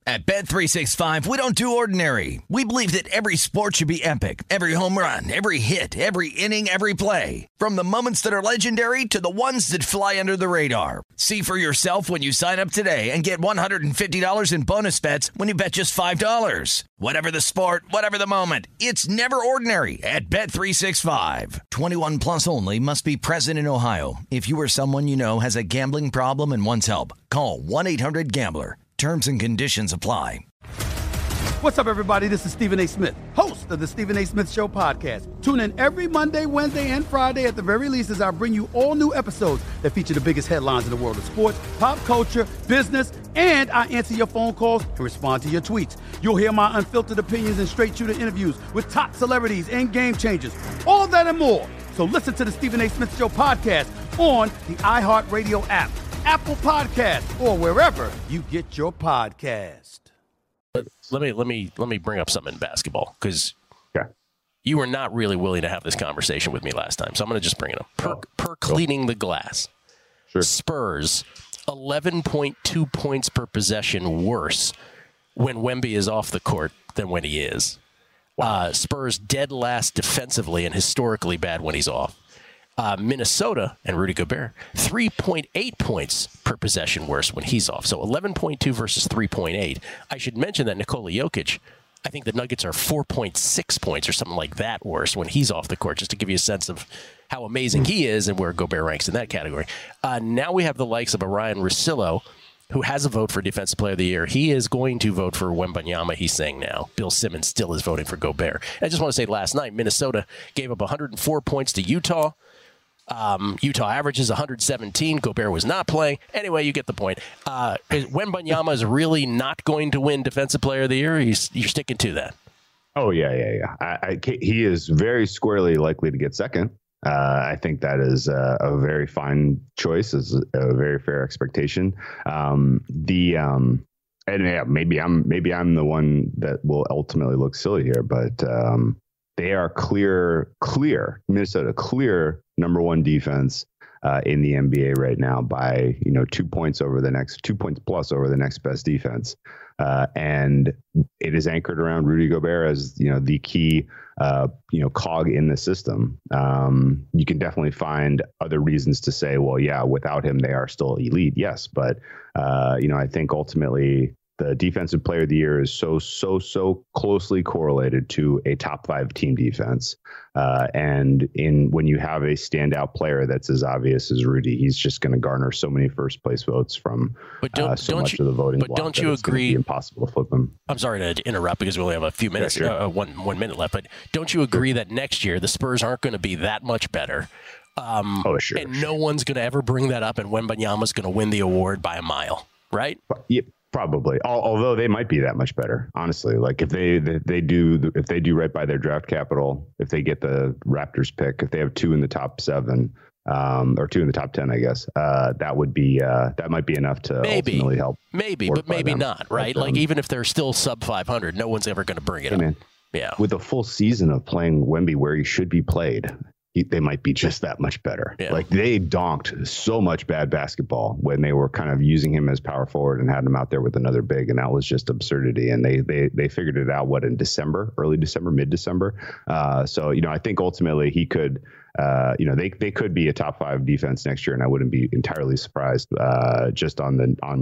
At Bet365, we don't do ordinary. We believe that every sport should be epic. Every home run, every hit, every inning, every play. From the moments that are legendary to the ones that fly under the radar. See for yourself when you sign up today and get $150 in bonus bets when you bet just $5. Whatever the sport, whatever the moment, it's never ordinary at Bet365. 21 plus only. Must be present in Ohio. If you or someone you know has a gambling problem and wants help, call 1-800-GAMBLER. Terms and conditions apply. What's up, everybody? This is Stephen A. Smith, host of the Stephen A. Smith Show podcast. Tune in every Monday, Wednesday, and Friday at the very least as I bring you all new episodes that feature the biggest headlines in the world of sports, pop culture, business, and I answer your phone calls and respond to your tweets. You'll hear my unfiltered opinions and straight-shooter interviews with top celebrities and game changers. All that and more. So listen to the Stephen A. Smith Show podcast on the iHeartRadio app, Apple Podcasts, or wherever you get your podcast. Let me bring up something in basketball, because you were not really willing to have this conversation with me last time, so I'm going to just bring it up. Per cleaning the glass, Spurs 11.2 points per possession worse when Wemby is off the court than when he is. Spurs dead last defensively and historically bad when he's off. Minnesota and Rudy Gobert, 3.8 points per possession worse when he's off. So 11.2 versus 3.8. I should mention that Nikola Jokic, I think the Nuggets are 4.6 points or something like that worse when he's off the court, just to give you a sense of how amazing he is and where Gobert ranks in that category. Now we have the likes of Ryan Russillo, who has a vote for Defensive Player of the Year. He is going to vote for Wembanyama, he's saying now. Bill Simmons still is voting for Gobert. I just want to say last night, Minnesota gave up 104 points to Utah. Utah averages 117. Gobert was not playing. Anyway, you get the point. Wembanyama is really not going to win Defensive Player of the Year? You're sticking to that? Oh, yeah. He is very squarely likely to get second. I think that is a very fine choice, is a very fair expectation. And yeah, maybe I'm the one that will ultimately look silly here, but they are clear Minnesota clear number one defense in the NBA right now by 2 points plus over the next best defense, and it is anchored around Rudy Gobert as the key cog in the system. You can definitely find other reasons to say, well, yeah, without him they are still elite, yes, but I think ultimately the Defensive Player of the Year is so closely correlated to a top 5 team defense. And when you have a standout player that's as obvious as Rudy, he's just going to garner so many first place votes from so much of the voting. But don't you agree? It's impossible to flip him. I'm sorry to interrupt because we only have a few minutes, one minute left. But don't you agree that next year the Spurs aren't going to be that much better? And no one's going to ever bring that up, and Wembanyama's going to win the award by a mile, right? Yeah. Probably, although they might be that much better, honestly. Like if they do right by their draft capital, if they get the Raptors pick, if they have 2 in the top 7, or 2 in the top 10, I guess that might be enough to ultimately help. Maybe, but maybe not, right? Like even if they're still sub 500, no one's ever going to bring it up. Man, yeah, with a full season of playing Wemby where he should be played, they might be just that much better. Yeah. Like they donked so much bad basketball when they were kind of using him as power forward and had him out there with another big, and that was just absurdity. And they figured it out in December, early December, mid-December. So I think ultimately he could. They could be a top 5 defense next year, and I wouldn't be entirely surprised just on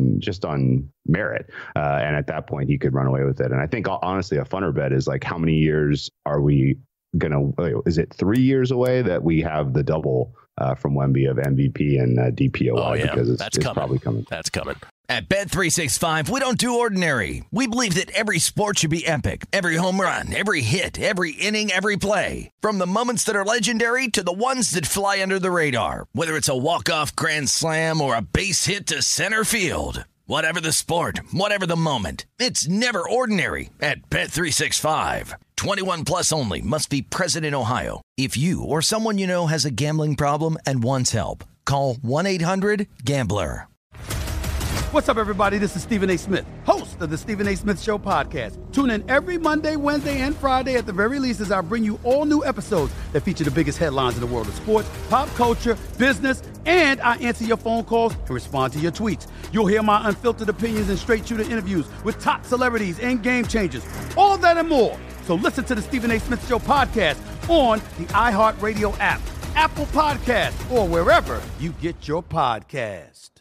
merit. And at that point, he could run away with it. And I think honestly, a funner bet is like, how many years are we is it 3 years away that we have the double from Wemby of MVP and DPOY? Oh, yeah. Because it's probably coming. That's coming. At Bet365, we don't do ordinary. We believe that every sport should be epic. Every home run, every hit, every inning, every play. From the moments that are legendary to the ones that fly under the radar. Whether it's a walk-off grand slam or a base hit to center field. Whatever the sport, whatever the moment, it's never ordinary at Bet365. 21 plus only. Must be present in Ohio. If you or someone you know has a gambling problem and wants help, call 1-800-GAMBLER. What's up, everybody? This is Stephen A. Smith, host of the Stephen A. Smith Show podcast. Tune in every Monday, Wednesday, and Friday at the very least as I bring you all new episodes that feature the biggest headlines in the world of sports, pop culture, business, and I answer your phone calls and respond to your tweets. You'll hear my unfiltered opinions and straight-shooter interviews with top celebrities and game changers. All that and more. So listen to the Stephen A. Smith Show podcast on the iHeartRadio app, Apple Podcasts, or wherever you get your podcasts.